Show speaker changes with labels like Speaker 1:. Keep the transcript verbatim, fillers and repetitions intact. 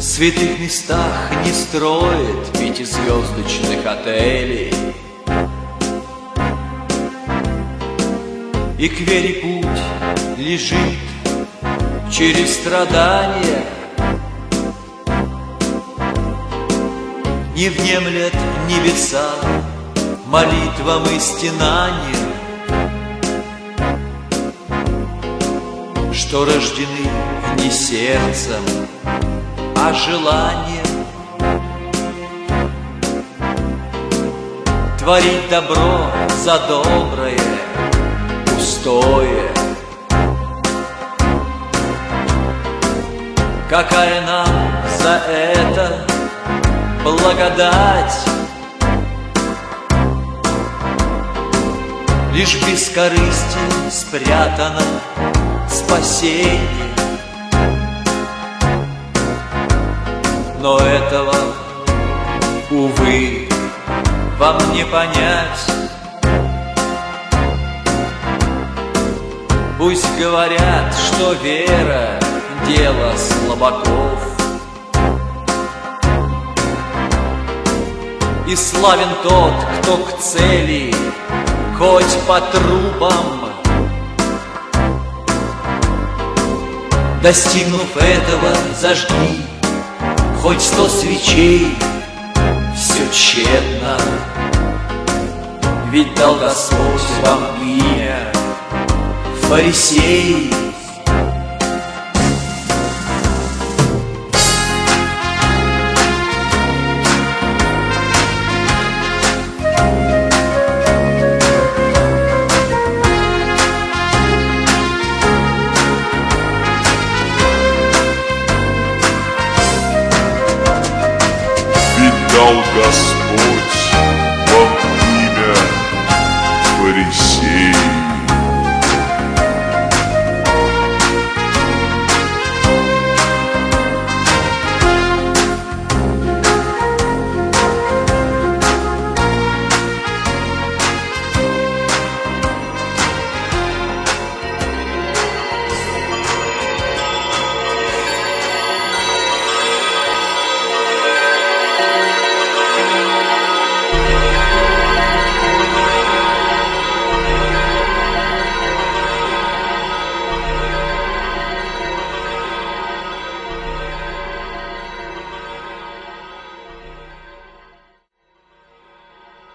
Speaker 1: святых местах не строят пятизвездочных отелей, и к вере путь лежит через страдания. Не внемлет небеса молитвам и стенаниям, что рождены не сердцем, а желанием. Творить добро за доброе, пустое. Какая нам за это благодать? Лишь в бескорыстии спрятано спасение. Но этого, увы, вам не понять. Пусть говорят, что вера — дело слабаков, и славен тот, кто к цели, хоть по трубам. Достигнув этого, зажги хоть сто свечей, все тщетно, ведь дал Господь вам имя фарисей.
Speaker 2: Ведь дал Господь